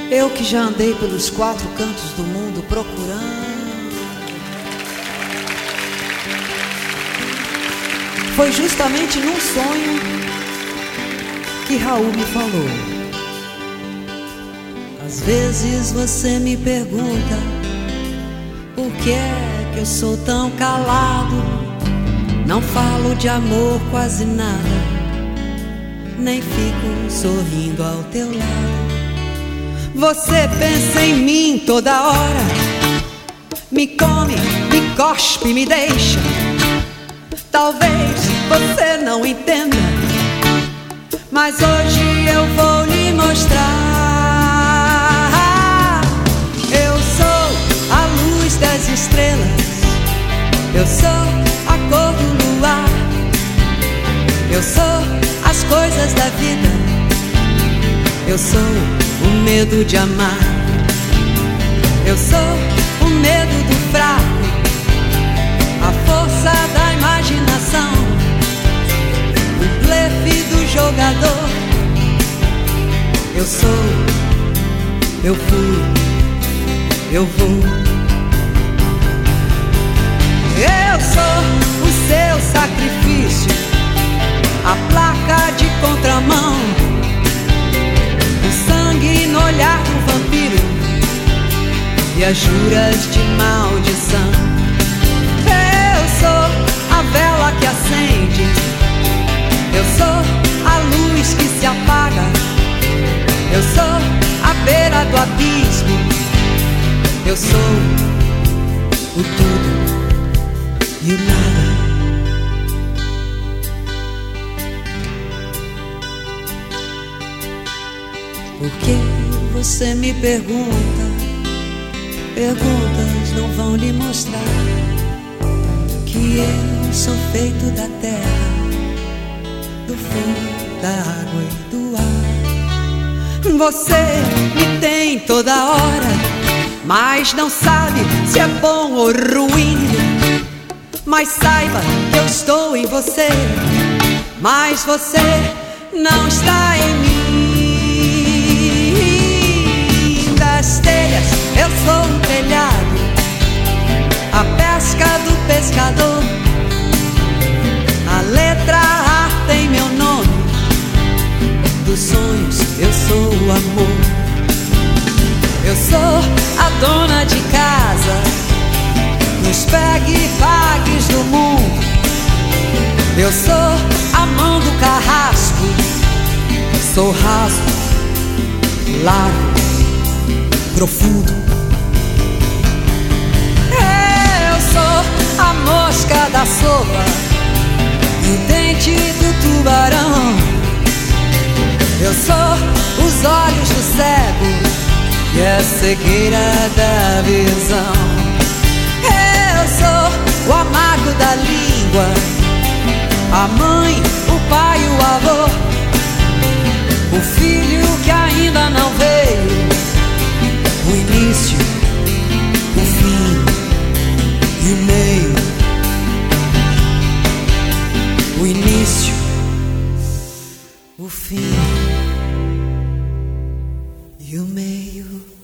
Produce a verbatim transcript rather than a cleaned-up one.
Eu que já andei pelos quatro cantos do mundo procurando. Foi justamente num sonho que Raul me falou. Às vezes você me pergunta por que é que eu sou tão calado. Não falo de amor quase nada, nem fico sorrindo ao teu lado. Você pensa em mim toda hora, me come, me cospe, me deixa. Talvez você não entenda, mas hoje eu vou lhe mostrar. Eu sou a luz das estrelas, eu sou a cor do luar, eu sou as coisas da vida, eu sou o medo de amar, eu sou o medo do fraco, a força da imaginação, o blefe do jogador. Eu sou, eu fui, eu vou. Eu sou o seu sacrifício, a placa de contramão, o sangue no olhar do vampiro e as juras de maldição. Eu sou a vela que acende, eu sou a luz que se apaga, eu sou a beira do abismo, eu sou o tudo e o nada. Por que você me pergunta? Perguntas não vão lhe mostrar que eu sou feito da terra, do fogo, da água e do ar. Você me tem toda hora, mas não sabe se é bom ou ruim. Mas saiba que eu estou em você, mas você não está em mim. Das telhas eu sou um telhado, a pesca do pescador, a letra A tem meu nome, dos sonhos eu sou o amor. Eu sou a dona de casa, nos pegue-pagues do mundo. Eu sou a mão do carrasco, sou raso, largo, profundo. Eu sou a mosca da sopa e o dente do tubarão. Eu sou os olhos do cego e a cegueira da visão. Eu sou o amargo da língua, a mãe, o pai, o avô, o filho que ainda não veio, o início, o fim e o meio. O início, o fim e o meio.